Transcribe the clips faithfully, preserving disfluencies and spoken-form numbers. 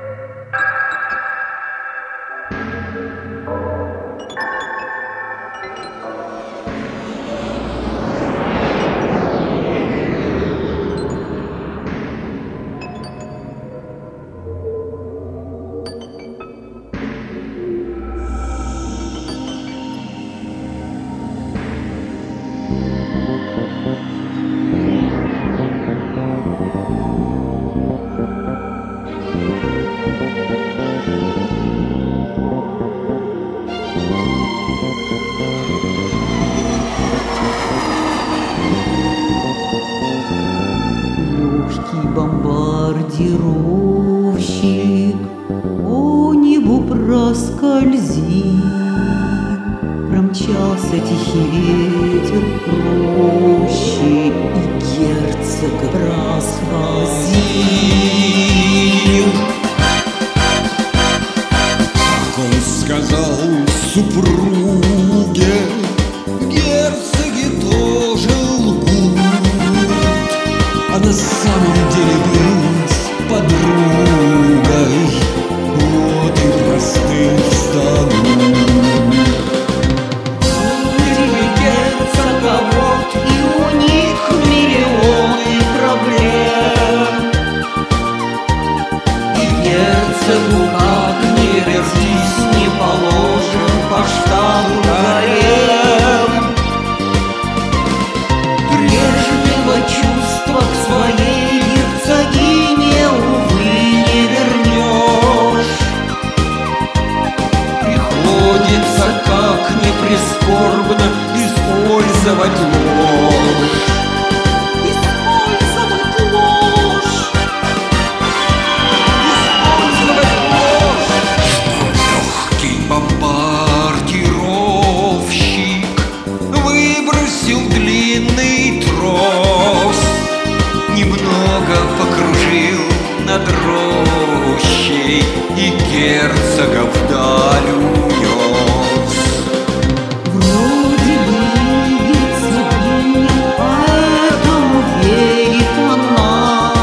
Легкий бомбардировщик по небу проскользил, промчался тихий ветер рощи и герцога расхватил. Как он сказал супруге, герцоги тоже лгут, а на самом деле быть подругой вот и простым станут. Люди герцога вот, и у них миллионы проблем, и герцогу как ни родись не положен по штату гарем. Прежнего чувства к своей герцогине, увы, не вернешь. Приходится, как ни прискорбно, использовать ложь. Использовать ложь. Использовать ложь. Легкий бомбардировщик выбросил длинный трос, немного покружил над рощей и герцога вдаль унес. Вроде бы герцогиня, поэтому верит она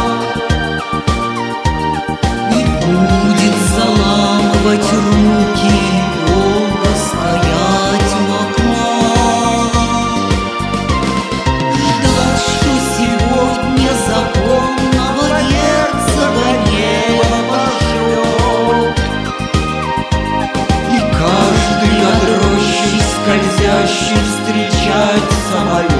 и будет заламывать руки, долго стоять у окна, ждать, что сегодня законного герцога небо пошлет, и каждый над рощей скользящий встречать самолет.